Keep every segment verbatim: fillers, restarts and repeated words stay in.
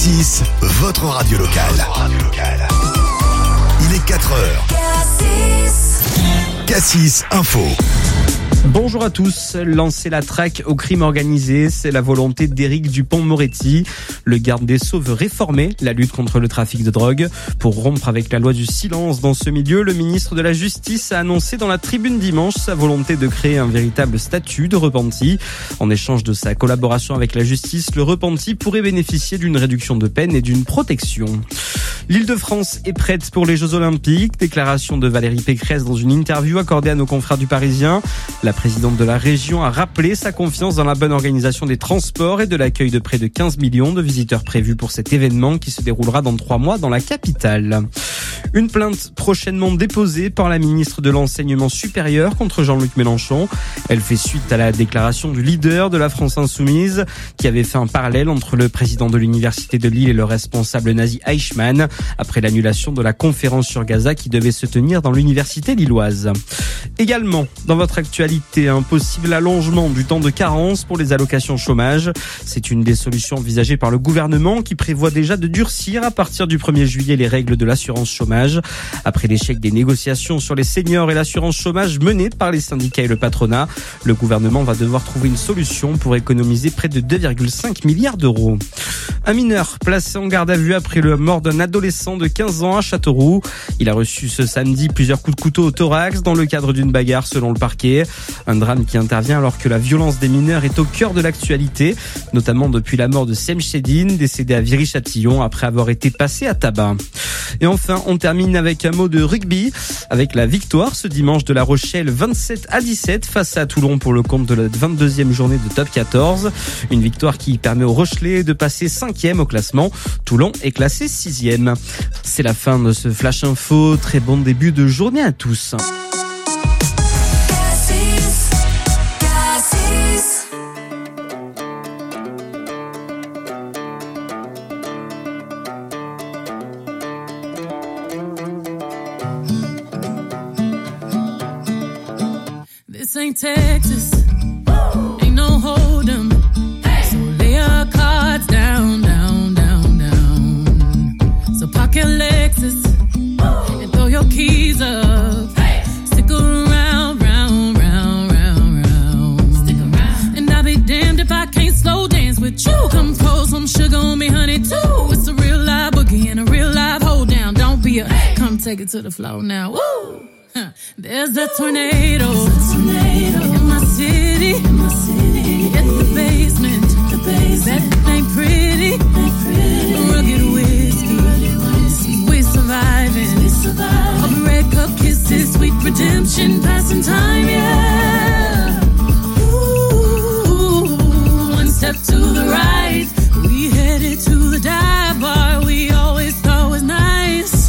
Cassis, votre radio locale. Radio locale. Il est quatre heures. Cassis. Cassis Info. Bonjour à tous. Lancer la traque au crime organisé, c'est la volonté d'Éric Dupond-Moretti. Le garde des Sceaux veut réformer la lutte contre le trafic de drogue. Pour rompre avec la loi du silence dans ce milieu, le ministre de la Justice a annoncé dans la Tribune dimanche sa volonté de créer un véritable statut de repenti. En échange de sa collaboration avec la justice, le repenti pourrait bénéficier d'une réduction de peine et d'une protection. L'Île-de-France est prête pour les Jeux Olympiques. Déclaration de Valérie Pécresse dans une interview accordée à nos confrères du Parisien. La présidente de la région a rappelé sa confiance dans la bonne organisation des transports et de l'accueil de près de quinze millions de visiteurs prévus pour cet événement qui se déroulera dans trois mois dans la capitale. Une plainte prochainement déposée par la ministre de l'Enseignement supérieur contre Jean-Luc Mélenchon. Elle fait suite à la déclaration du leader de la France Insoumise qui avait fait un parallèle entre le président de l'université de Lille et le responsable nazi Eichmann après l'annulation de la conférence sur Gaza qui devait se tenir dans l'université lilloise. Également, dans votre actualité, un possible allongement du temps de carence pour les allocations chômage. C'est une des solutions envisagées par le gouvernement qui prévoit déjà de durcir à partir du premier juillet les règles de l'assurance chômage. Après l'échec des négociations sur les seniors et l'assurance chômage menées par les syndicats et le patronat, le gouvernement va devoir trouver une solution pour économiser près de deux virgule cinq milliards d'euros. Un mineur placé en garde à vue après la mort d'un adolescent de quinze ans à Châteauroux. Il a reçu ce samedi plusieurs coups de couteau au thorax dans le cadre d'une bagarre selon le parquet. Un drame qui intervient alors que la violence des mineurs est au cœur de l'actualité, notamment depuis la mort de Sem Chedine, décédé à Viry-Châtillon après avoir été passé à tabac. Et enfin, on termine avec un mot de rugby, avec la victoire ce dimanche de La Rochelle vingt-sept à dix-sept face à Toulon pour le compte de la vingt-deuxième journée de top quatorze. Une victoire qui permet aux Rochelais de passer cinquième au classement. Toulon est classé sixième. C'est la fin de ce Flash Info. Très bon début de journée à tous. This ain't Texas, ain't no hold'em. So lay your cards down, down, down, down. So park your Lexus and throw your keys up. Stick around, round, round, round, round. Stick around. And I'll be damned if I can't slow dance with you. Come pour some sugar on me, honey, too. It's a real live boogie and a real live hold down. Don't be a, come take it to the floor now. Woo! There's a tornado, There's a tornado in my city, in my city. Get the basement, the basement. That ain't pretty, ain't pretty. Rugged whiskey, rugged whiskey. We surviving, we surviving. All the red cup kisses, sweet redemption, passing time, yeah. Ooh, one step to the right, we headed to the dive bar we always thought was nice.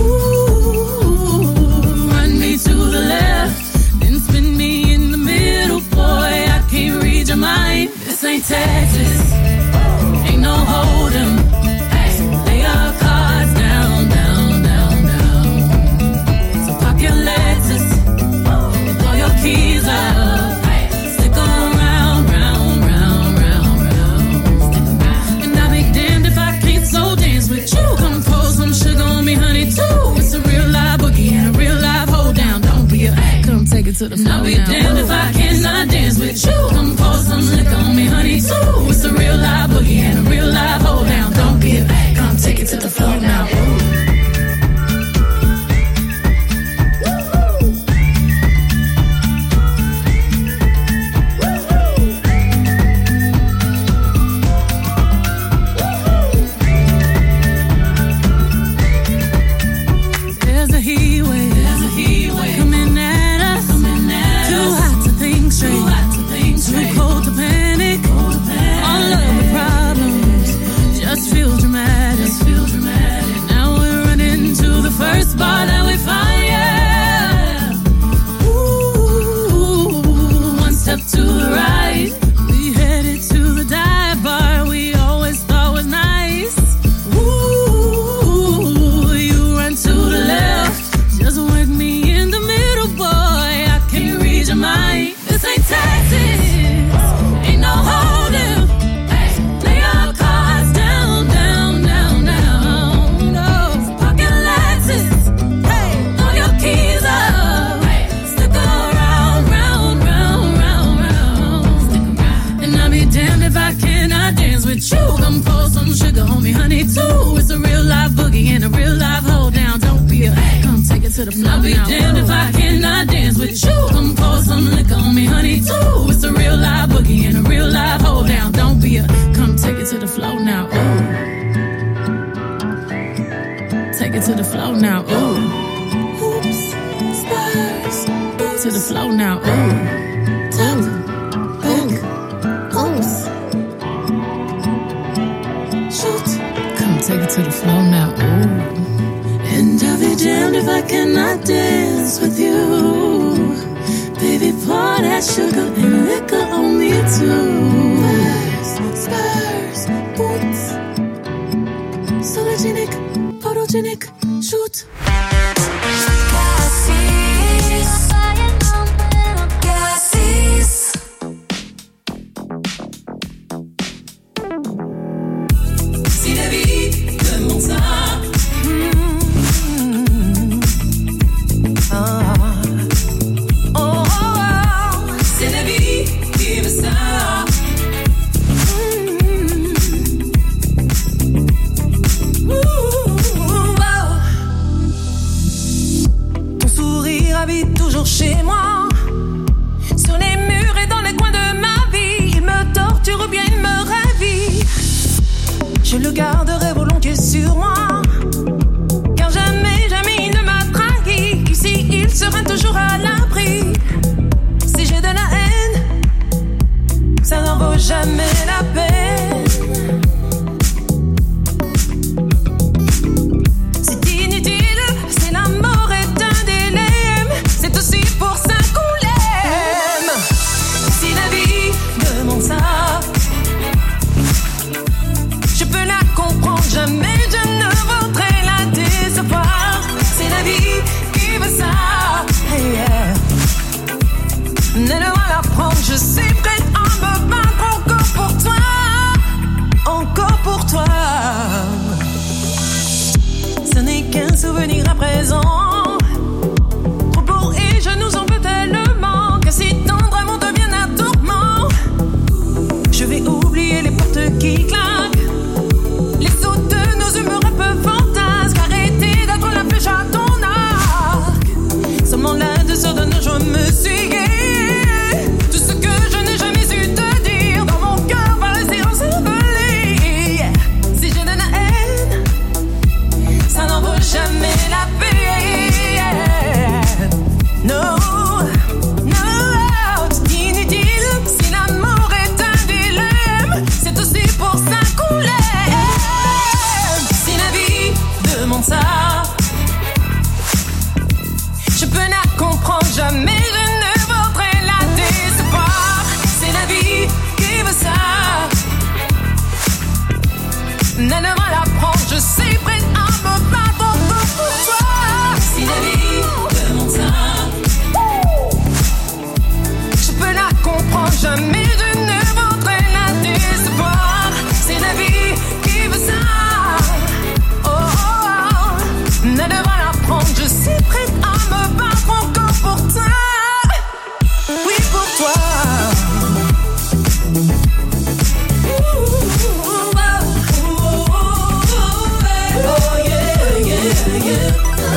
To the left, then spin me in the middle, boy, I can't read your mind. This ain't Texas, ain't no hold'em. So lay your cards down, down, down, down. So park your Lexus and throw your keys up. Stick around, round, round, round, round. And I'll be damned if I can't slow dance with you. Come pour some sugar on me, honey, too. It's a real live boogie and a real live hold down. Don't be a, come take it to the floor. I'll be damned if I cannot dance with you. Come pour some liquor on me, honey, too. It's a real live boogie and a real live hold down. Don't be a, come take it to the floor now. Coming at us, coming at too us. Hot to think straight, too hot to think to the floor. I'll be damned if I cannot dance with you. Come pour some liquor on me, honey, too. It's a real live boogie and a real live hold down. Don't be a, come take it to the floor now, ooh. Take it to the floor now, ooh. Oops, spurs, to the floor now, ooh. Top, back, oops. Shoot, come take it to the floor now, ooh. And I'll be damned if I cannot dance with you. Baby, pour that sugar and liquor on me too. Spurs, spurs, boots. Sologenic, photogenic, shoot. Si la vie demande ça. Chez moi, sur les murs et dans les coins de ma vie, il me torture ou bien il me ravit. Je le garderai volontiers sur moi, car jamais, jamais il ne m'a trahi. Ici, il sera toujours à l'abri. Si j'ai de la haine, ça n'en vaut jamais la peine. C'est inutile, c'est l'amour est un délai. C'est aussi pour ça qu'on l'aime. Si la vie demande ça, je peux la comprendre, jamais je ne voudrais la décevoir. C'est la vie qui veut ça, yeah. Ne-le-moi la prendre, je suis prête à me battre encore pour toi, encore pour toi. Ce n'est qu'un souvenir à présent. Je nous en veux tellement que si tendre amour devient un tourment, je vais oublier les portes qui claquent, les sauts de nos humeurs un peu fantasques. Arrêtez d'être la flèche à ton arc. Seulement là-dessous de nos joies me suit. Tout ce que je n'ai jamais su te dire dans mon cœur par le silence envolé. Si j'ai de la haine, ça n'en vaut jamais la peine. No, no, c'est inutile. Si l'amour est un dilemme, c'est aussi pour ça qu'on l'aime. Si la vie demande ça, je peux la comprendre, jamais je ne voudrais la décevoir. C'est la vie qui veut ça. Ne me la prendre, je suis prête à me battre encore pour toi. Si la vie demande ça, comprends, jamais je ne voudrais la décevoir. C'est la vie qui veut ça. Oh, oh, oh. Ne devant la prendre, je suis prête à me battre encore pour toi. Oui, pour toi. Ooh, oh, oh, oh, oh, yeah, yeah, yeah.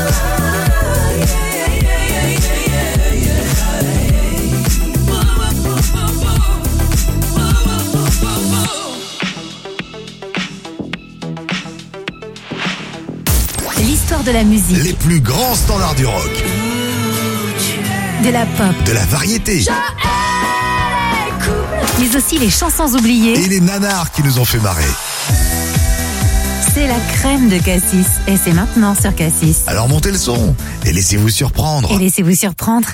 De la musique, les plus grands standards du rock, de la pop, de la variété, mais aussi les chansons oubliées et les nanars qui nous ont fait marrer. C'est la crème de Cassis et c'est maintenant sur Cassis. Alors montez le son et laissez-vous surprendre. Et laissez-vous surprendre.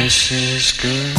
This is good.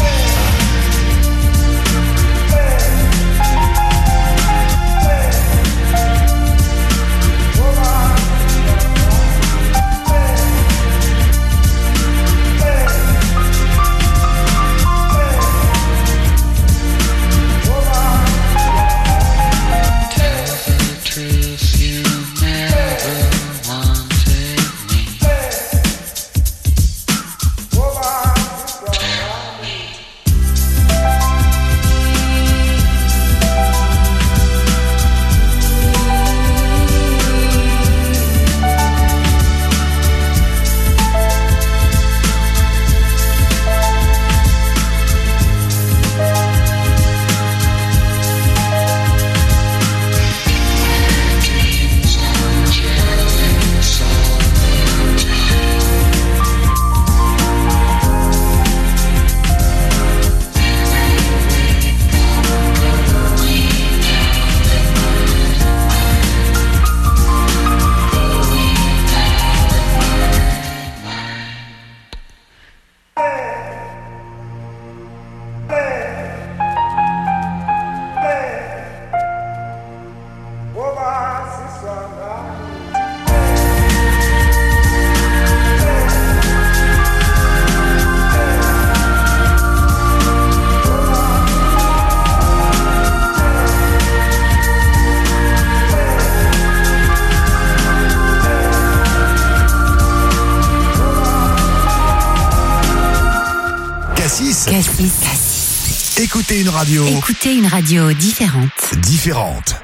Cassis. Écoutez une radio. Écoutez une radio différente. Différente.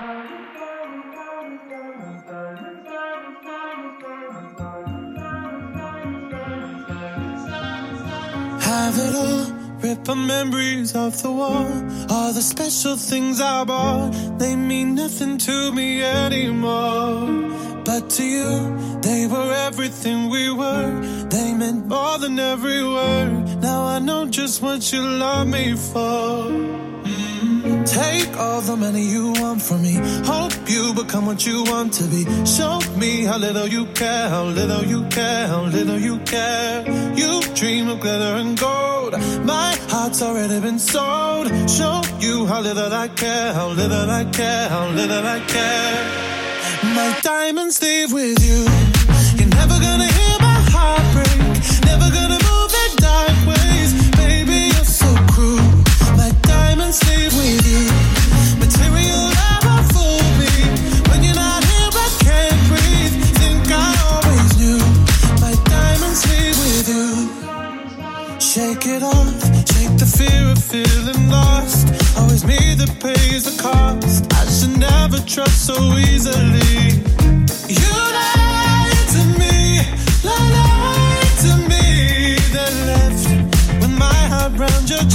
Have it all, rip the memories of the war. All the special things I bought, they mean nothing to me anymore. But to you, they were everything we were. They meant more than every word. Now I know just what you love me for. Mm. Take all the money you want from me. Hope you become what you want to be. Show me how little you care, how little you care, how little you care. You dream of glitter and gold. My heart's already been sold. Show you how little I care, how little I care, how little I care. My diamonds leave with you. You're never gonna hear my heart break. Never gonna move in dark ways. Baby, you're so cruel. My diamonds leave with you. Material never fooled me. When you're not here, I can't breathe. Think I always knew. My diamonds leave with you. Shake it off. Shake the fear of feeling lost. Always me that pays the cost. I should never trust so easily. You lied to me, lied to me. Then left with my heart round your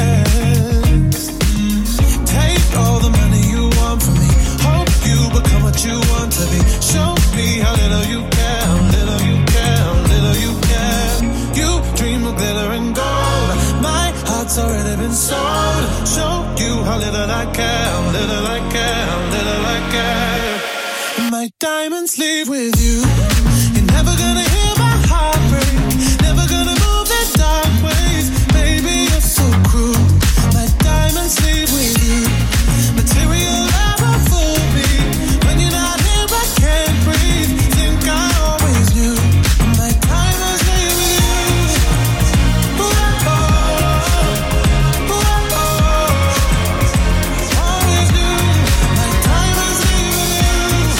chest. Mm. Take all the money you want from me. Hope you become what you want to be. Show me how little you care, how little you care, how little you care. You dream of glitter and gold. My heart's already been sold. Show you how little I care, how little I care, how little I care. My diamonds leave with you. You're never gonna hear my heart break. Never gonna move in dark ways. Baby, you're so cruel. My diamonds leave with you. Material never fooled me. When you're not here, I can't breathe. Think I always knew. My diamonds leave with you. Ooh, oh, ooh, oh, always knew. My diamonds leave with you.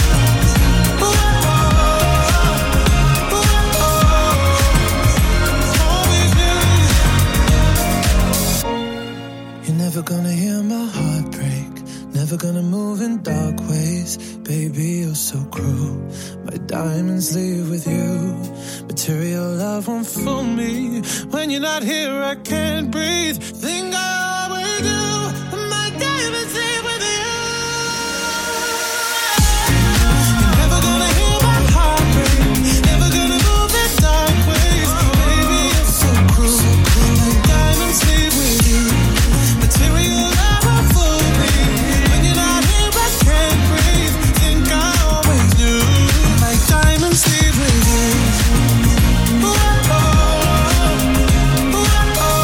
Never gonna hear my heart break. Never gonna move in dark ways. Baby, you're so cruel. My diamonds leave with you. Material love won't fool me. When you're not here, I can't breathe. Think I always do. My diamonds leave with you. You're never gonna hear my heart break. Never gonna move in dark ways. Baby, you're so cruel. My diamonds leave with you. Material never fooled me. When you're not here, I can't breathe. Think I always knew. My diamonds leave with you. Ooh, oh, ooh, oh,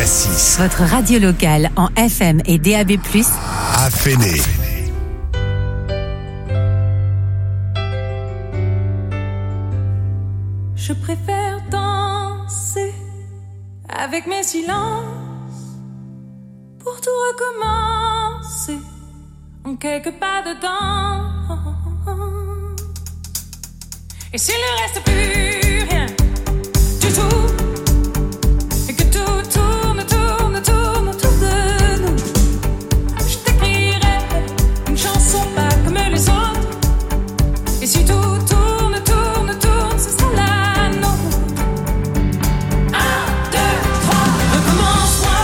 Cassis. Votre radio locale en F M et D A B plus, à Fenay. Je préfère danser avec mes silences pour tout recommencer en quelques pas dedans. Et s'il ne reste plus rien du tout, et que tout tourne, tourne, tourne autour de nous, je t'écrirai une chanson pas comme les autres. Et si tout tourne, tourne, tourne, ce sera la nôtre. Un, deux, trois, recommence-moi.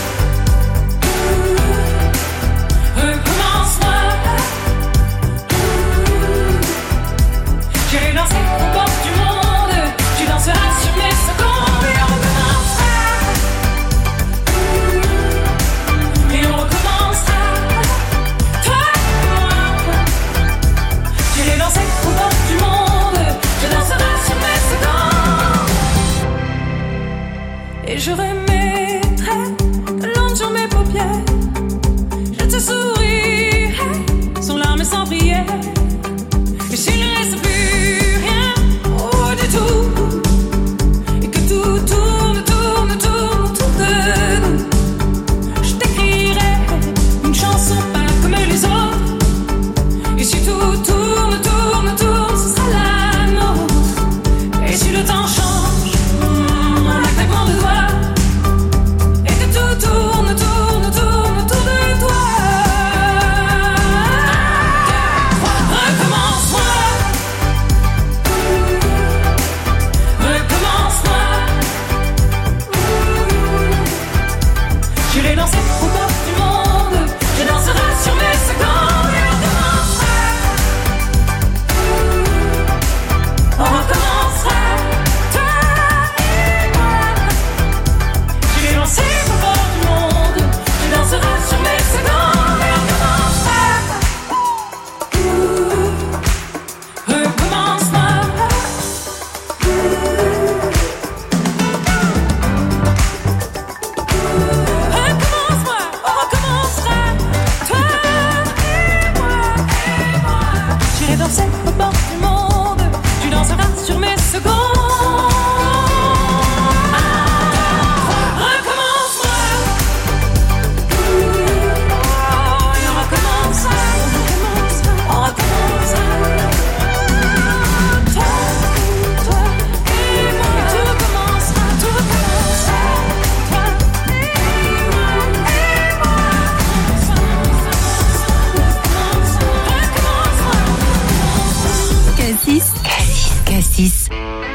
Recommence-moi. J'irai danser au bord du monde. Tu danseras sur mes secondes. Et on recommencera. Et on recommencera. Toi et moi. J'irai danser au bord du monde. Tu danseras sur mes secondes. Et je remettrai de l'ombre sur mes paupières. Je te sourirai sans larmes et sans prière. Et s'il ne reste plus rien, oh du tout, et que tout tourne, tourne, tourne autour de nous, je t'écrirai une chanson pas comme les autres. Et si tout tourne, tourne, tourne, ce sera la nôtre. Et si le temps change, mm, en un claquement de doigts, et que tout tourne, tourne, tourne autour de toi. Recommence-moi. Recommence-moi. J'irai danser au bord du monde. Je danserai sur mes secondes. Et on recommencera. On recommencera. Toi et moi. J'irai danser au bord du monde. Je danserai sur mes secondes. Et on recommencera. Recommence-moi. Recommence-moi, on recommencera. Toi et moi, et moi. J'irai danser au bord du monde. Tu danseras sur mes secondes. Recommence-moi. Oh, et on recommencera. On recommencera. Toi, toi et moi. Et tout recommencera, tout recommencera. Toi et moi, et moi. Recommence-moi. Cassis, Cassis, Cassis.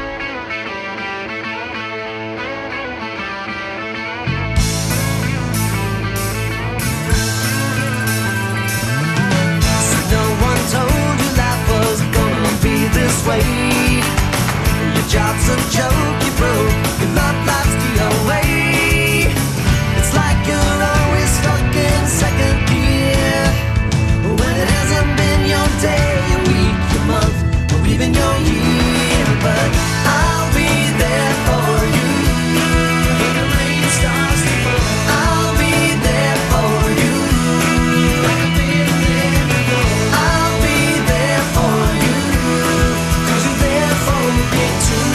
No one told you life was gonna be this way. Your job's a joke, you broke. Your love life's the away. It's like you're always stuck in second gear when it hasn't been your day, your week, your month, or even your year. But I'll be there for you when the rain starts to fall. I'll be there for you like I've been there before. I'll be there for you 'cause you're there for me too.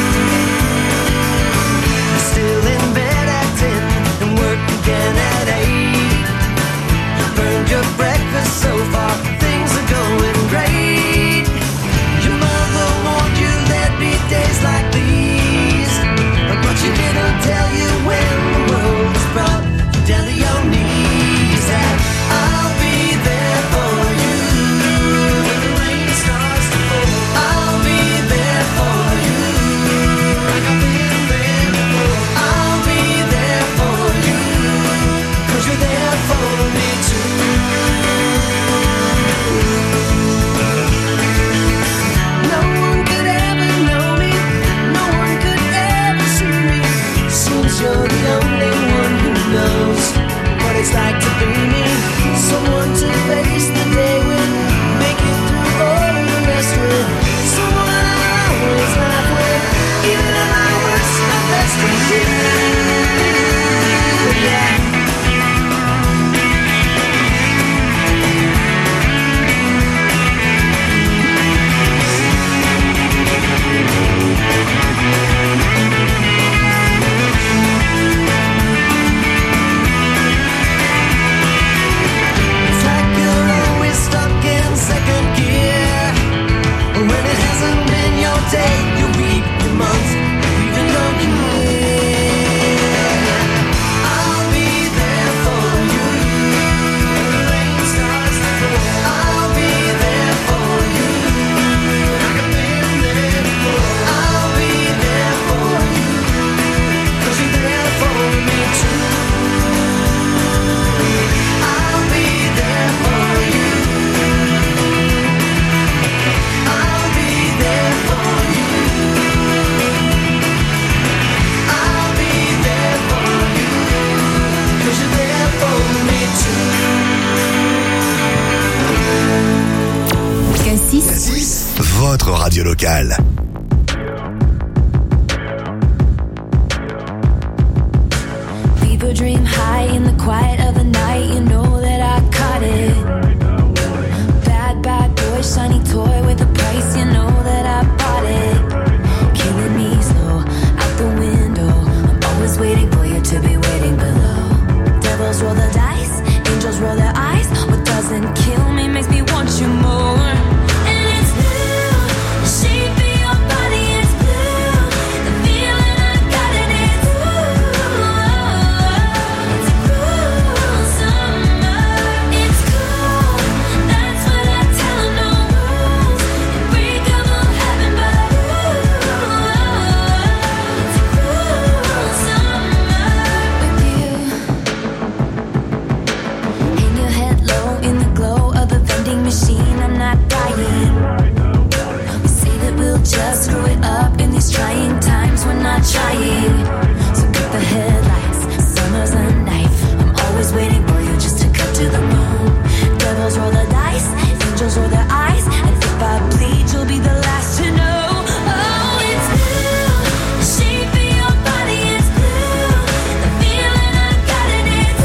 You're still in bed at ten and work again at eight. You burned your breakfast so far, things are going great. Your mother warned you there'd be days like these, but she didn't tell you when the world was brought you down to your knees. And I'll be there for you when the rain starts to fall. I'll be there for you like I've been there before. I'll be there for you 'cause you're there for me too. No one could ever know me, no one could ever see me. Seems you're the only one who knows what it's like to be me. Someone to face the day with, make it through all the rest with. Someone I always laugh with, even at my worst, my best with you. radio locale. People dream high in the quiet of the night. You know that I caught it. Bad, bad boy, shiny toy with a price. You know that I bought it. Killing me slow out the window. I'm always waiting for you to be waiting below. Devils roll the dice, angels roll their eyes. What doesn't kill me makes me want you more. And it's blue, the shape of your body is blue. The feeling I got in it, ooh. It's a cruel summer. It's cool, that's what I tell 'em, no rules. Unbreakable heaven, but ooh. It's a cruel summer with you. Hang your head low in the glow of the vending machine. I'm not dying. We say that we'll just screw it up in these trying times. We're not trying. So cut the headlights. Summer's a knife. I'm always waiting for you just to cut to the bone. Devils roll the dice. Angels roll their eyes. And if I bleed, you'll be the last to know. Oh, it's blue. The shape of your body is blue. The feeling I got in it,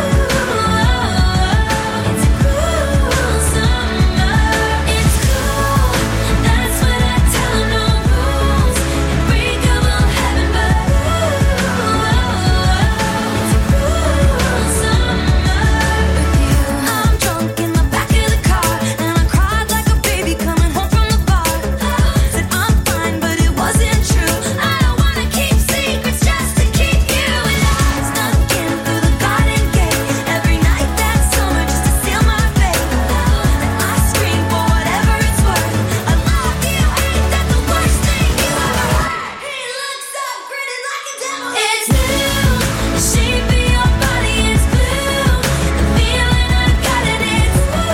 ooh. It's a cruel summer. It's cool. That's what I tell 'em, no rules. Unbreakable heaven, but ooh. It's a cruel summer with you. I'm drunk in the back of the car, and I cried like a baby coming home from the bar. Said I'm fine, but it wasn't true. I don't wanna keep secrets just to keep you. And I snuck in through the garden gate every night that summer just to seal my fate. And I scream for whatever it's worth. I love you, ain't that the worst thing you ever heard? He looks up, grinning like a devil. It's blue, the shape of your body is blue. The feeling I got in it,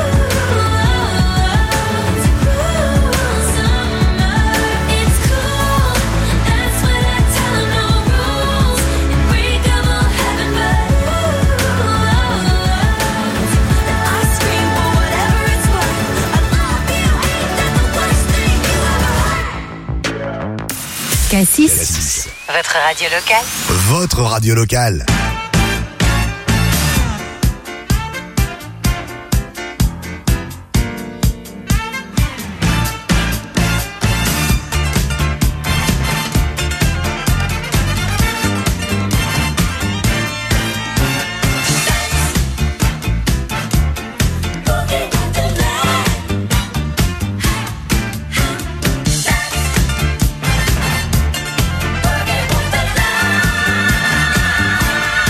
ooh. It's a cruel summer. It's cool, that's what I tell 'em, no rules. Unbreakable heaven, but ooh. And I scream for whatever it's worth. I love you, ain't that the worst thing you ever heard? Cassis, Cassis, votre radio locale. votre radio locale. Boogie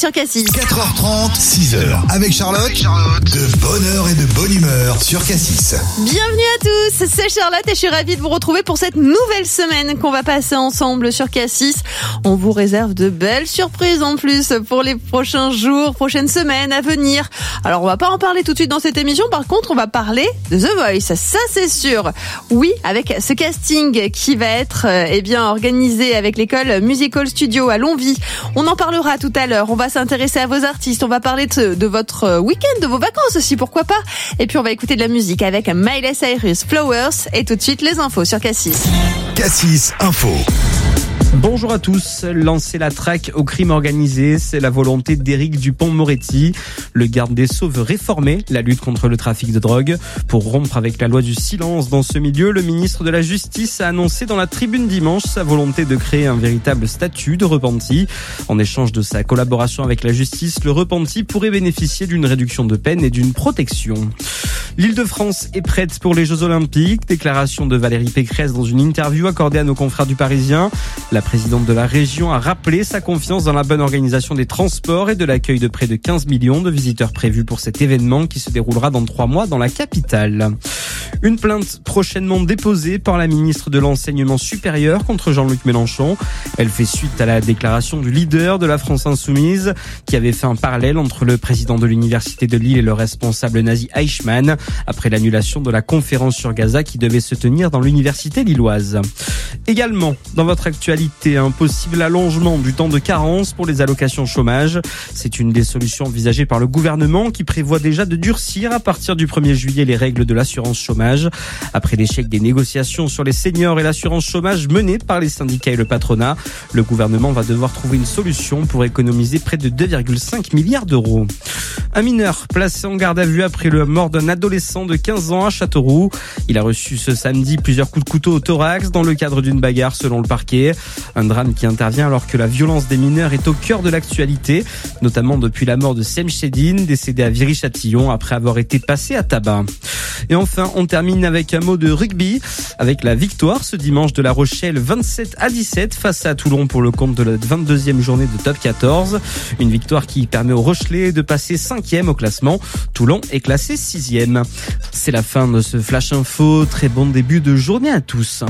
sur Cassis. quatre heures trente, six heures. Avec Charlotte, de bonne heure et de bonne humeur sur Cassis. Bienvenue à tous, c'est Charlotte et je suis ravie de vous retrouver pour cette nouvelle semaine qu'on va passer ensemble sur Cassis. On vous réserve de belles surprises en plus pour les prochains jours, prochaines semaines à venir. Alors on va pas en parler tout de suite dans cette émission, par contre on va parler de The Voice, ça c'est sûr. Oui, avec ce casting qui va être euh, eh bien organisé avec l'école Musical Studio à Longwy. On en parlera tout à l'heure, on va s'intéresser à vos artistes, on va parler de, de votre week-end, de vos vacances aussi, pourquoi pas. Et puis on va écouter de la musique avec Miley Cyrus, Flowers, et tout de suite les infos sur Cassis. Cassis Info. Bonjour à tous. Lancer la traque au crime organisé, c'est la volonté d'Éric Dupond-Moretti. Le garde des Sceaux veut réformer la lutte contre le trafic de drogue. Pour rompre avec la loi du silence dans ce milieu, le ministre de la Justice a annoncé dans la Tribune dimanche sa volonté de créer un véritable statut de repenti. En échange de sa collaboration avec la justice, le repenti pourrait bénéficier d'une réduction de peine et d'une protection. L'Île-de-France est prête pour les Jeux Olympiques. Déclaration de Valérie Pécresse dans une interview accordée à nos confrères du Parisien. La présidente de la région a rappelé sa confiance dans la bonne organisation des transports et de l'accueil de près de quinze millions de visiteurs prévus pour cet événement qui se déroulera dans trois mois dans la capitale. Une plainte prochainement déposée par la ministre de l'Enseignement supérieur contre Jean-Luc Mélenchon. Elle fait suite à la déclaration du leader de la France Insoumise qui avait fait un parallèle entre le président de l'université de Lille et le responsable nazi Eichmann après l'annulation de la conférence sur Gaza qui devait se tenir dans l'université lilloise. Également, dans votre actualité, un possible allongement du temps de carence pour les allocations chômage. C'est une des solutions envisagées par le gouvernement qui prévoit déjà de durcir à partir du premier juillet les règles de l'assurance chômage. Après l'échec des négociations sur les seniors et l'assurance chômage menées par les syndicats et le patronat, le gouvernement va devoir trouver une solution pour économiser près de deux virgule cinq milliards d'euros. Un mineur placé en garde à vue après la mort d'un adolescent de quinze ans à Châteauroux. Il a reçu ce samedi plusieurs coups de couteau au thorax dans le cadre d'une bagarre selon le parquet. Un drame qui intervient alors que la violence des mineurs est au cœur de l'actualité, notamment depuis la mort de Sem Chedine, décédé à Viry-Châtillon après avoir été passé à tabac. Et enfin, on termine avec un mot de rugby, avec la victoire ce dimanche de La Rochelle vingt-sept à dix-sept face à Toulon pour le compte de la vingt-deuxième journée de top quatorze. Une victoire qui permet aux Rochelais de passer cinquième au classement. Toulon est classé sixième. C'est la fin de ce Flash Info. Très bon début de journée à tous.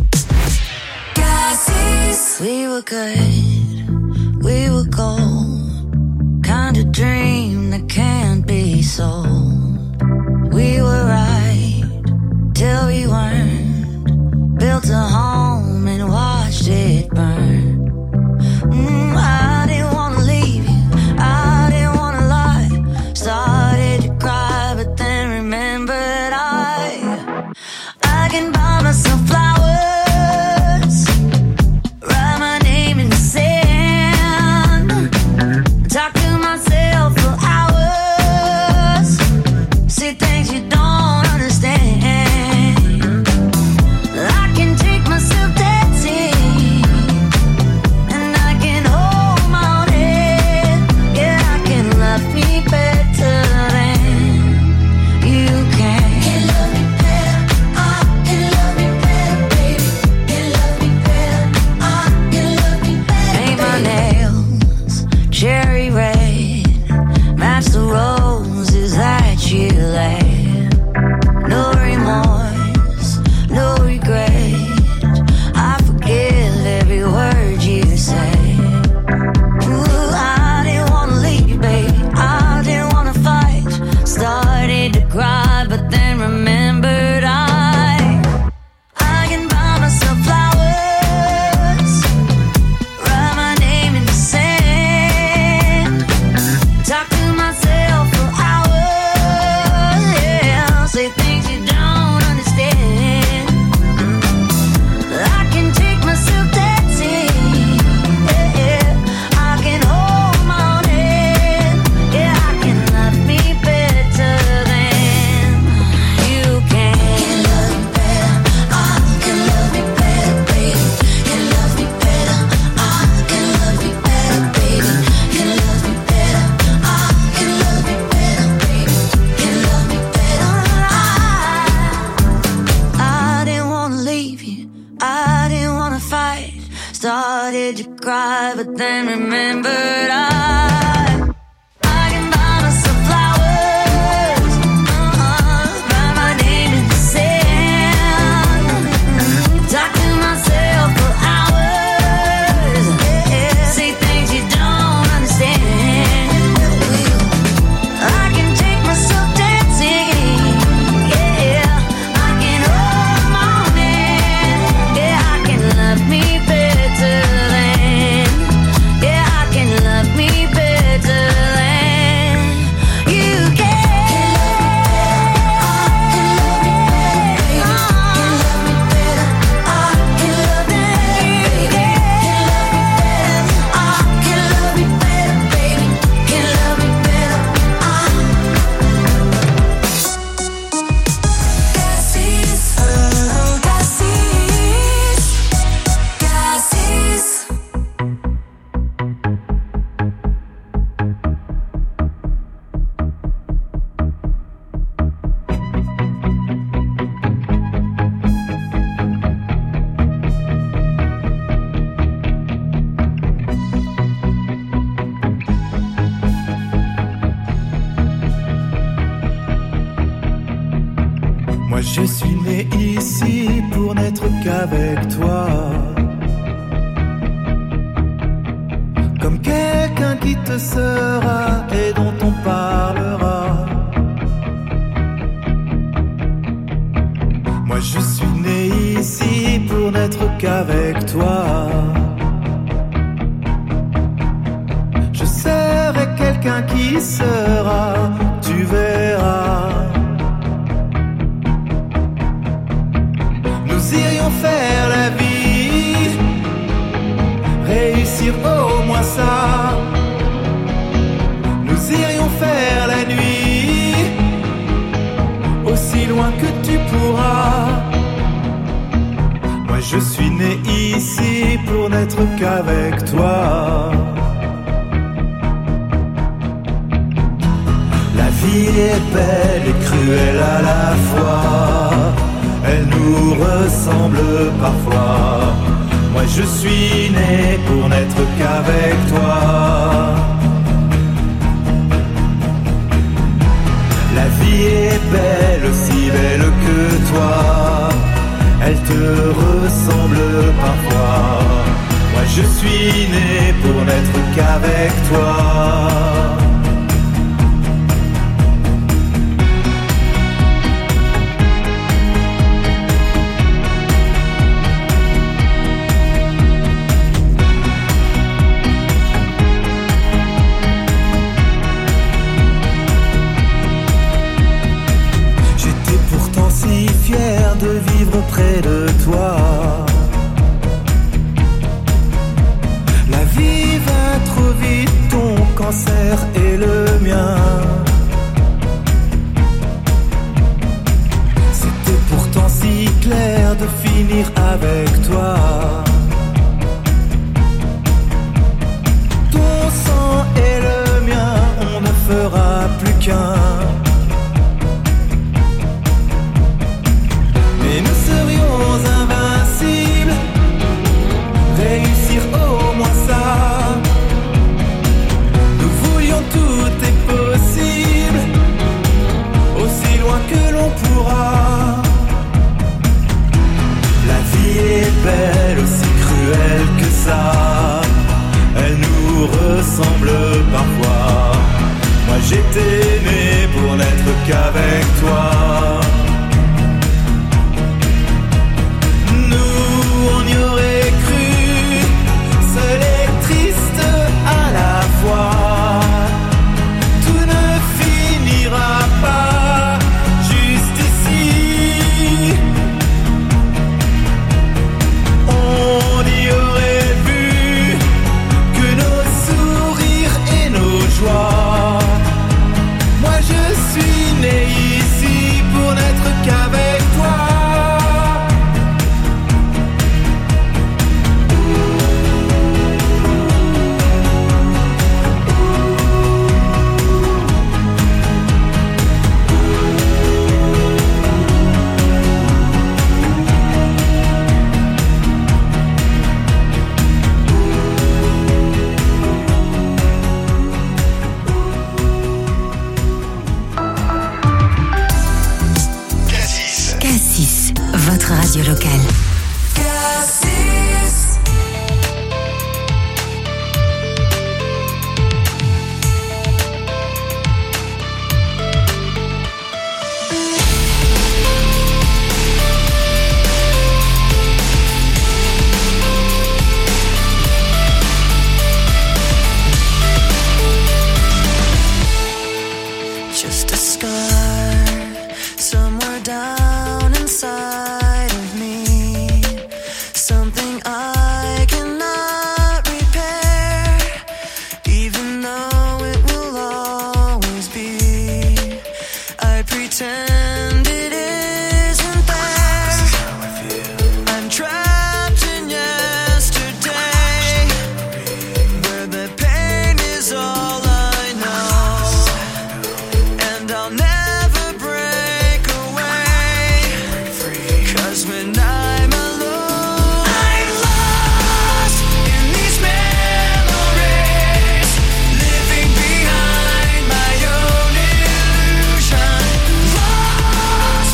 We were good, we were gold, kind of dream that can't be sold. We were right till we weren't, built a home and watched it burn. Mm, I didn't wanna leave you, I didn't wanna lie, started to cry but then remembered I, I can buy myself flowers. started to cry, but then remembered I Moi je suis né ici pour n'être qu'avec toi. Comme quelqu'un qui te sera et dont on parlera. Moi je suis né ici pour n'être qu'avec toi. Je serai quelqu'un qui sera, tu verras. Nous irions faire la vie, réussir au moins ça. Nous irions faire la nuit, aussi loin que tu pourras. Moi je suis né ici pour n'être qu'avec toi. La vie est belle et cruelle à la fois. Elle nous ressemble parfois. Moi je suis né pour n'être qu'avec toi. La vie est belle, aussi belle que toi. Elle te ressemble parfois. Moi je suis né pour n'être qu'avec toi. Fier de vivre près de toi. La vie va trop vite, ton cancer et le mien. C'était pourtant si clair de finir avec toi. Ton sang et le mien, on ne fera plus qu'un. Invincible, réussir au moins ça. Nous voulions tout est possible, aussi loin que l'on pourra. La vie est belle, aussi cruelle que ça. Elle nous ressemble parfois. Moi j'étais né pour n'être qu'avec toi. On y aurait cru, seul et triste à la fois. Tout ne finira pas juste ici. On y aurait vu que nos sourires et nos joies. Moi je suis né ici pour n'être qu'avec toi. Radio locale. Just a scar somewhere down inside of me, something I cannot repair, even though it will always be. I pretend it isn't there. I'm trapped in yesterday, where the pain is all I know, and I'll never break away, 'cause when I'm alone, I'm lost in these memories, living behind my own illusion, lost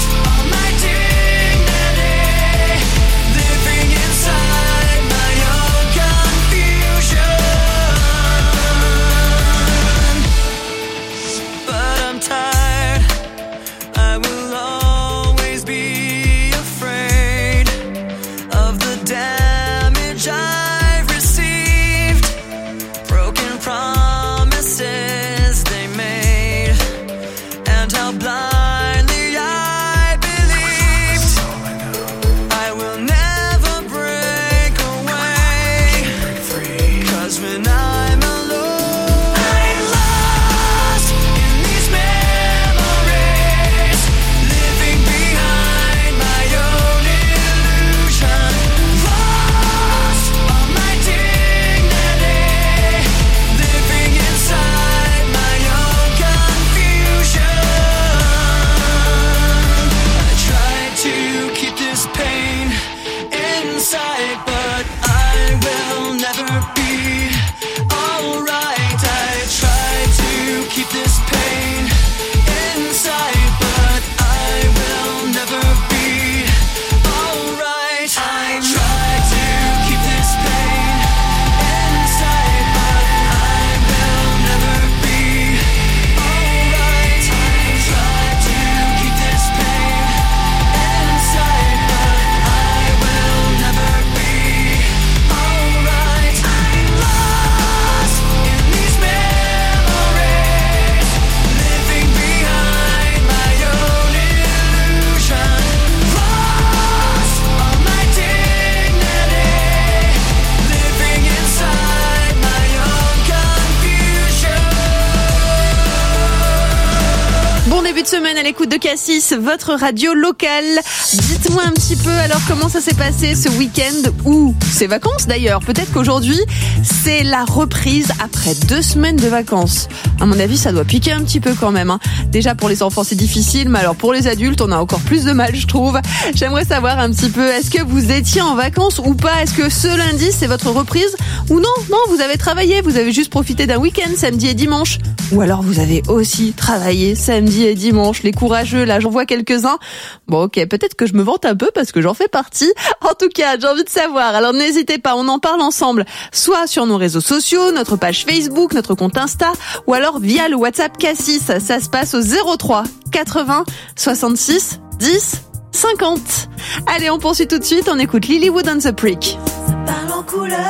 à l'écoute de Cassis, votre radio locale. Dites-moi un petit peu alors comment ça s'est passé ce week-end ou ces vacances d'ailleurs. Peut-être qu'aujourd'hui c'est la reprise après deux semaines de vacances. À mon avis ça doit piquer un petit peu quand même. Hein. Déjà pour les enfants c'est difficile, mais alors pour les adultes on a encore plus de mal je trouve. J'aimerais savoir un petit peu, est-ce que vous étiez en vacances ou pas? Est-ce que ce lundi c'est votre reprise? Ou non, non, vous avez travaillé, vous avez juste profité d'un week-end samedi et dimanche. Ou alors vous avez aussi travaillé samedi et dimanche. Les courageux, là, j'en vois quelques-uns. Bon, ok, peut-être que je me vante un peu parce que j'en fais partie. En tout cas, j'ai envie de savoir. Alors n'hésitez pas, on en parle ensemble. Soit sur nos réseaux sociaux, notre page Facebook, notre compte Insta, ou alors via le WhatsApp Cassis. Ça se passe au zéro trois quatre-vingts soixante-six dix cinquante. Allez, on poursuit tout de suite. On écoute Lilywood and the Prick. Ça parle en couleur.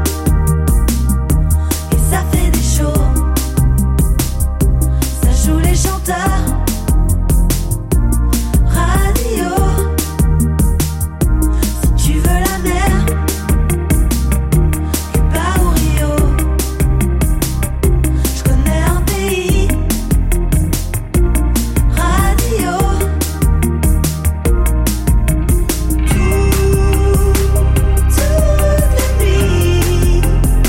Ça fait des shows, ça joue les chanteurs, radio. Si tu veux la mer, Cuba ou Rio, je connais un pays, radio. Tout, toute la nuit.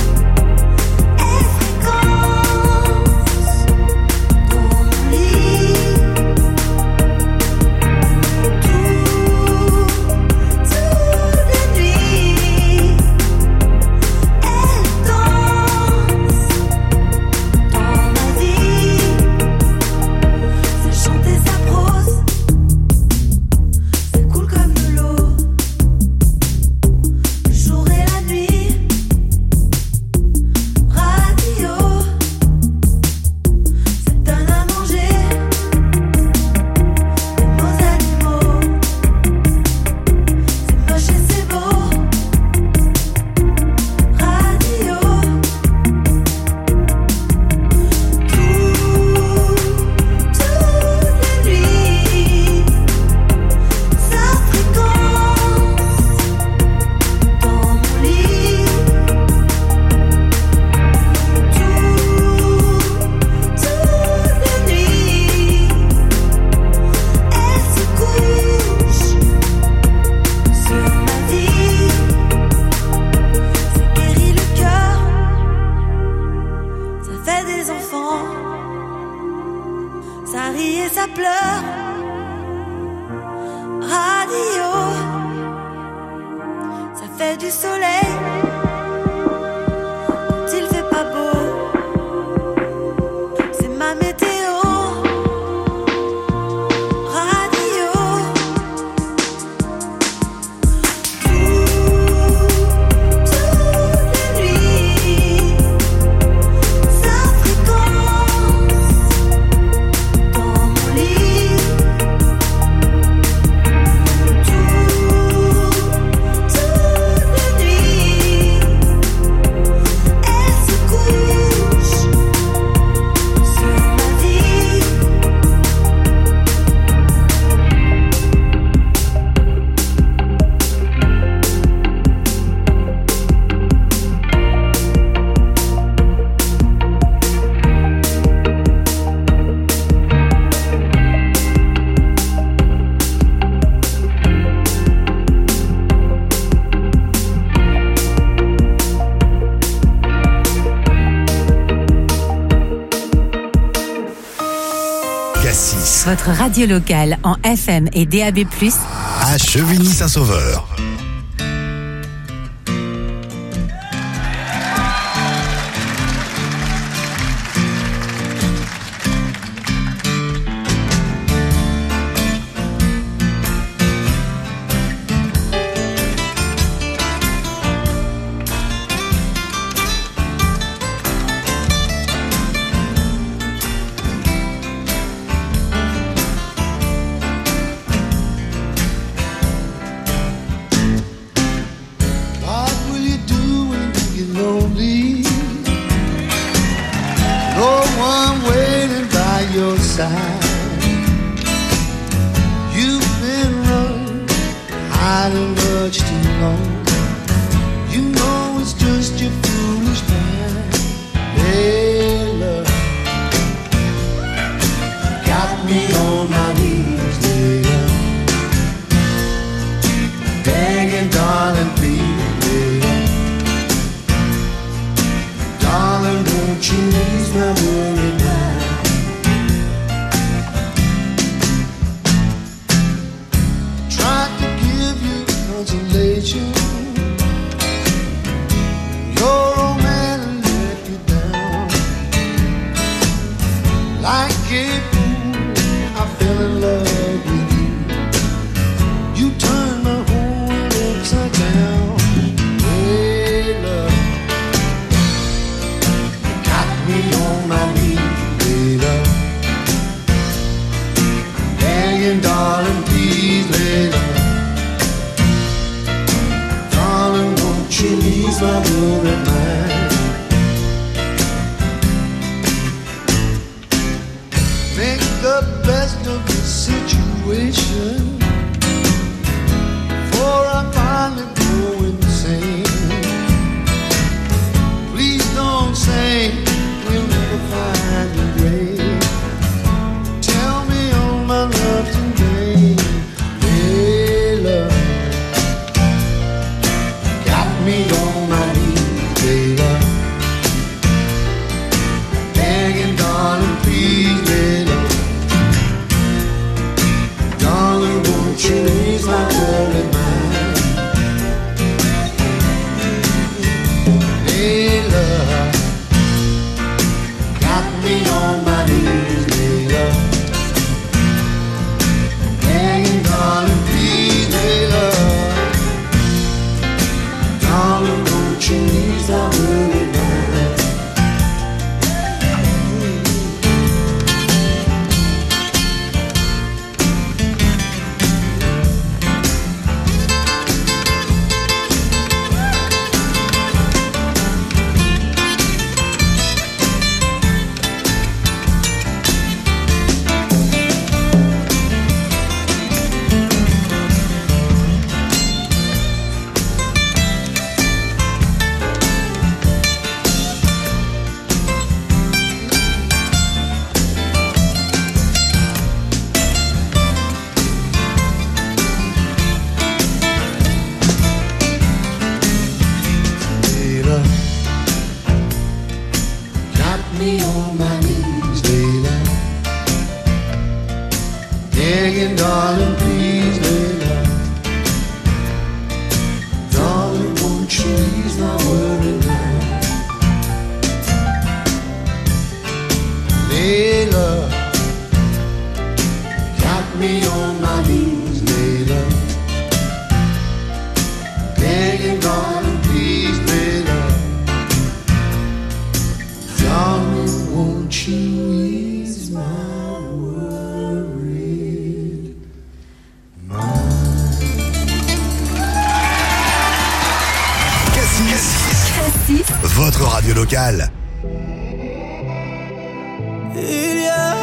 fait du soleil quand il fait pas beau. C'est ma météo. Radio. Tout, toute la nuit. Sa fréquence dans mon lit. Tout, toute la nuit. Elle se couche sur ma vie. Cassis, Votre radio locale en F M et D A B plus, à Chevigny-Saint-Sauveur. What will you do when you get lonely? No one waiting by your side. You've been running, hiding much too long. You know it's just your foolish mind. Hey, love, got me on my knees. situation. Your old man let you down. Like a fool, I fell in love with you. You turned my whole world upside down. Hey, love, got me on my knees, hey, love. Begging, darling, please, hey, love. Darling, won't you ease my worried mind? Make the best of the situation before I finally go insane. Please don't say we'll never find a grave. Tell me all my love's in vain. Hey, love, got me on my knees, hey, love. Begging, darling, please, hey, love. Darling, won't you ease my worried mind? Hey, love, got me on my knees, hey, love. Begging, darling, please, hey, love. Darling, won't you ease my worried mind? Layla, got me on my knees, Layla. Begging, darling, please, Layla. Darling, won't you ease my worried mind? Layla, got me on my knees, Layla. Begging, darling, please, Layla. Darling, won't you ease my worried mind? Cassis, votre radio locale. Il y a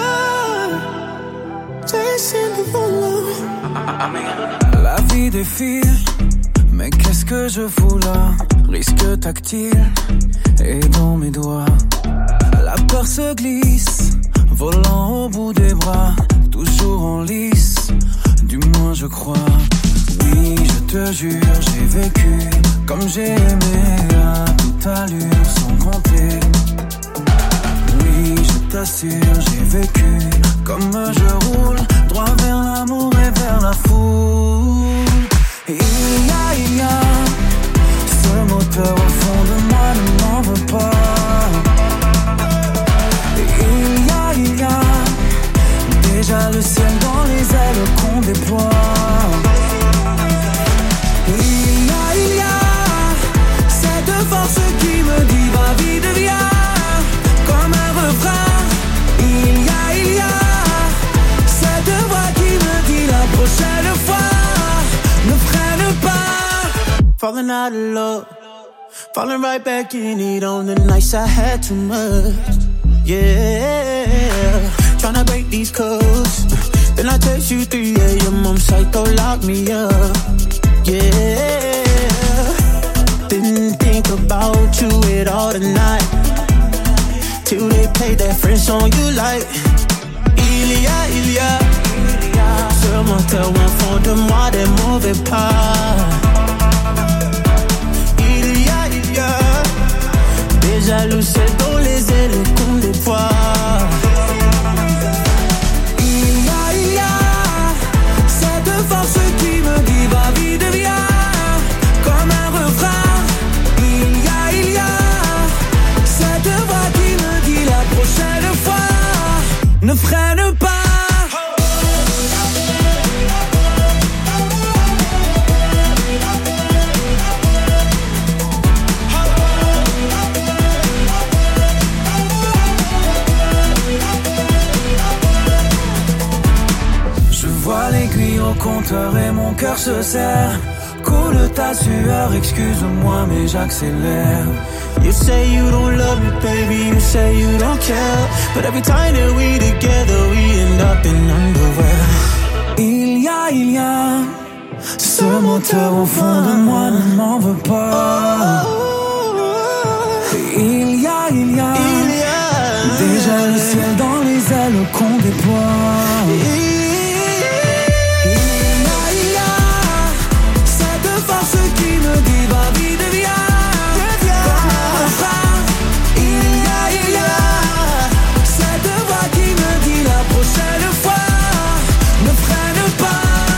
des signes de volant. La vie défile, mais qu'est-ce que je fous là? Risque tactile et dans mes doigts. La peur se glisse, volant au bout des bras, toujours en lice, du moins je crois. Oui, je te jure, j'ai vécu comme j'ai aimé à toute allure sans compter. Oui, je t'assure, j'ai vécu comme je roule, droit vers l'amour et vers la foule. Il y a, il y a ce moteur au fond de moi, ne m'en veux pas. Il y a, il y a déjà le ciel dans les ailes qu'on déploie. Il y a, il y a cette force qui me dit va vite, viens, comme un refrain. Il y a, il y a cette voix qui me dit la prochaine fois ne freine pas. Falling out of love, falling right back in it on the nights I had too much. Yeah, tryna break these codes. Then I text you three a.m. I'm psycho, lock me up. Yeah, didn't think about you at all tonight, till they played that French song you like. Il y a, il y a ce moteur au fond de moi, des mauvais pas. Il y a, il y a déjà le ciel dans les ailes qu'on déploie. Il y a, il y a cette force qui me dit va vite, viens, aiguille au compteur et mon cœur se serre. Coule ta sueur, excuse-moi mais j'accélère. You say you don't love me, baby, you say you don't care. But every time that we together, we end up in underwear. Il y a, il y a ce moteur au fond de moi, ne m'en veux pas. Il y a, il y a, Il y a déjà le ciel dans les ailes qu'on déploie. Il y a, il y a cette force qui me dit va-y, deviens. Comme un phare. Il y a, il y a cette voix qui me dit la prochaine fois ne freine pas.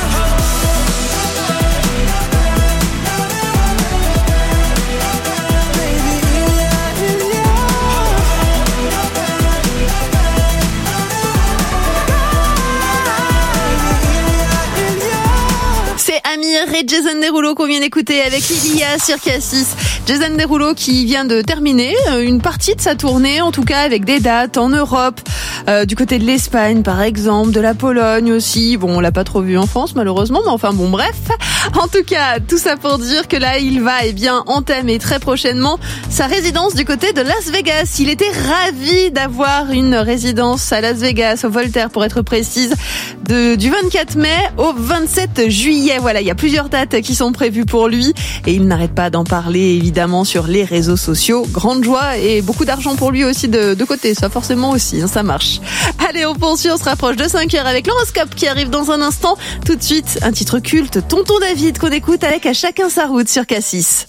C'est Amir et Jason Derulo qu'on vient d'écouter avec Ilia sur Cassis. Jason Derulo qui vient de terminer une partie de sa tournée, en tout cas avec des dates en Europe, euh, du côté de l'Espagne par exemple, de la Pologne aussi. Bon, on l'a pas trop vu en France malheureusement, mais enfin bon, bref. En tout cas, tout ça pour dire que là, il va eh bien entamer très prochainement sa résidence du côté de Las Vegas. Il était ravi d'avoir une résidence à Las Vegas, au Voltaire pour être précise, de, du vingt-quatre mai au vingt-sept juillet. Voilà, il y a plusieurs dates qui sont prévues pour lui et il n'arrête pas d'en parler évidemment sur les réseaux sociaux. Grande joie et beaucoup d'argent pour lui aussi de, de côté, ça forcément aussi, hein, ça marche. Allez, on poursuit, on se rapproche de cinq heures avec l'horoscope qui arrive dans un instant. Tout de suite, un titre culte, Tonton David, qu'on écoute avec À chacun sa route sur Cassis.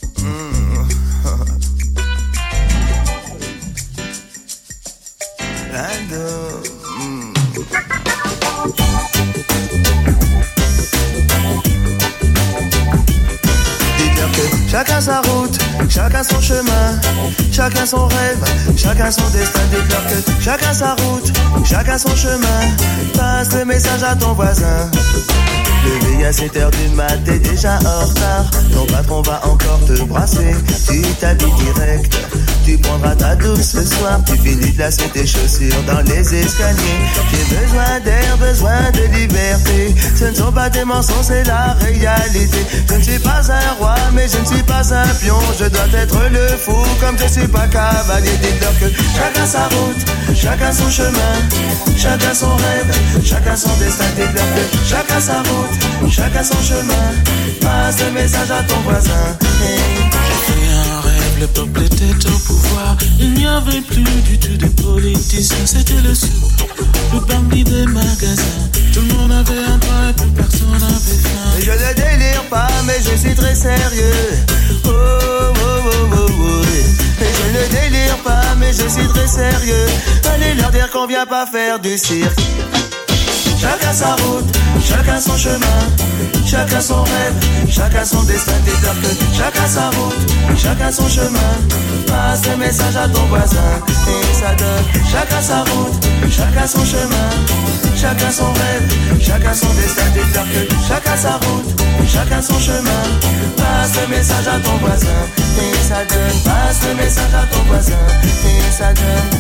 Chacun sa route, chacun son chemin, chacun son rêve, chacun son destin. Dites-leur que chacun sa route, chacun son chemin. Passe le message à ton voisin. Levé à sept heures du mat, t'es déjà en retard. Ton patron va encore te brasser. Tu t'habilles direct, tu prendras ta douche ce soir. Tu finis de lasser tes chaussures dans les escaliers. J'ai besoin d'air, besoin de liberté. Ce ne sont pas des mensonges, c'est la réalité. Je ne suis pas un roi, mais je ne suis pas un pion. Je dois être le fou, comme je suis pas cavalier. Dites-leur que chacun sa route, chacun son chemin, chacun son rêve, chacun son destin. Dites-leur que chacun sa route, chacun son chemin. Passe le message à ton voisin. Hey. J'ai fait un rêve, le peuple était au pouvoir. Il n'y avait plus du tout de politiciens. C'était le sou, le bandit des magasins. Tout le monde avait un train et plus personne n'avait faim. Je ne délire pas, mais je suis très sérieux. Oh, oh, oh, oh, oh. Et je ne délire pas, mais je suis très sérieux. Allez leur dire qu'on vient pas faire du cirque. Chacun sa route, chacun son chemin, chacun son rêve, chacun son destin. Dites-leur que chacun sa route, chacun son chemin. Passe le message à ton voisin et ça donne. Chacun sa route, chacun son chemin, chacun son rêve, chacun son destin. Dites-leur que chacun sa route, chacun son chemin. Passe le message à ton voisin et ça donne. Passe le message à ton voisin et ça donne.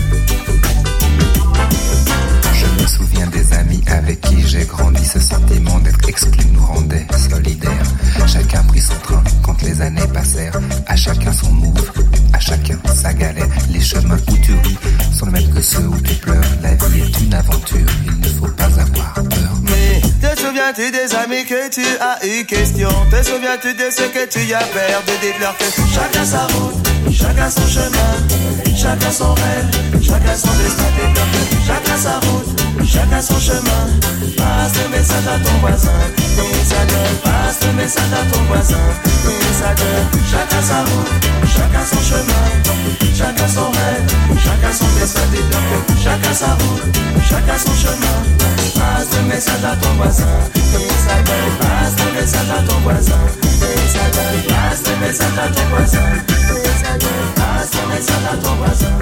Je me souviens des amis avec qui j'ai grandi. Ce sentiment d'être exclu nous rendait solidaires. Chacun prit son train quand les années passèrent. À chacun son move, à chacun sa galère. Les chemins où tu ris sont les mêmes que ceux où tu pleures. La vie est une aventure, il ne faut pas avoir peur. Mais te souviens-tu des amis que tu as eu question? Te souviens-tu de ce que tu as perdu? Dites-leur que chacun sa route, chacun son chemin, chacun son rêve, chacun son destin. Dites-leur que chacun sa route, chacun son chemin. Passe le message à ton voisin et ça donne. Passe le message à ton voisin et ça donne. Chacun sa route, chacun son chemin, chacun son rêve, chacun son destin. Dites-leur que chacun sa route, chacun son chemin. Passe le message à ton voisin et ça donne. Passe le message à ton voisin et ça donne. Passe le message à ton voisin et ça donne. Passe le message à ton voisin.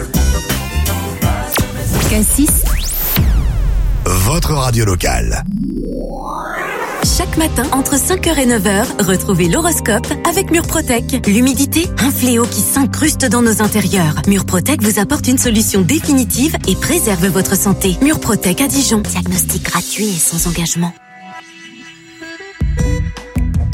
Cassis, votre radio locale. chaque matin entre cinq heures et neuf heures, retrouvez l'horoscope avec Murprotec. L'humidité, un fléau qui s'incruste dans nos intérieurs. Murprotec vous apporte une solution définitive et préserve votre santé. Murprotec à Dijon. Diagnostic gratuit et sans engagement.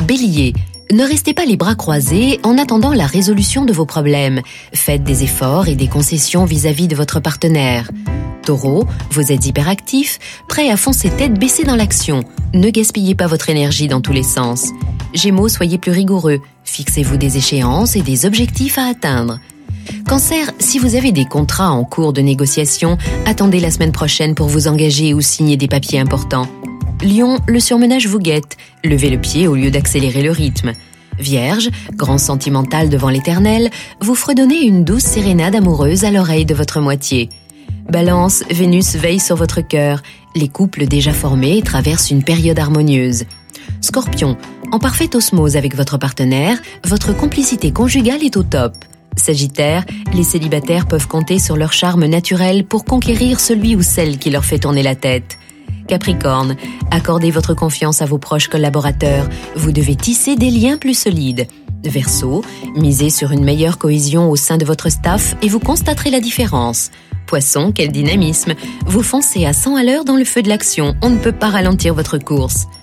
Bélier, ne restez pas les bras croisés en attendant la résolution de vos problèmes. Faites des efforts et des concessions vis-à-vis de votre partenaire. Taureau, vous êtes hyperactif, prêt à foncer tête baissée dans l'action. Ne gaspillez pas votre énergie dans tous les sens. Gémeaux, soyez plus rigoureux. Fixez-vous des échéances et des objectifs à atteindre. Cancer, si vous avez des contrats en cours de négociation, attendez la semaine prochaine pour vous engager ou signer des papiers importants. Lion, le surmenage vous guette. Levez le pied au lieu d'accélérer le rythme. Vierge, grand sentimental devant l'éternel, vous fredonnez une douce sérénade amoureuse à l'oreille de votre moitié. Balance, Vénus veille sur votre cœur. Les couples déjà formés traversent une période harmonieuse. Scorpion, en parfaite osmose avec votre partenaire, votre complicité conjugale est au top. Sagittaire, les célibataires peuvent compter sur leur charme naturel pour conquérir celui ou celle qui leur fait tourner la tête. Capricorne, accordez votre confiance à vos proches collaborateurs. Vous devez tisser des liens plus solides. Verseau, misez sur une meilleure cohésion au sein de votre staff et vous constaterez la différence. Poisson, quel dynamisme. Vous foncez à cent à l'heure dans le feu de l'action. On ne peut pas ralentir votre course.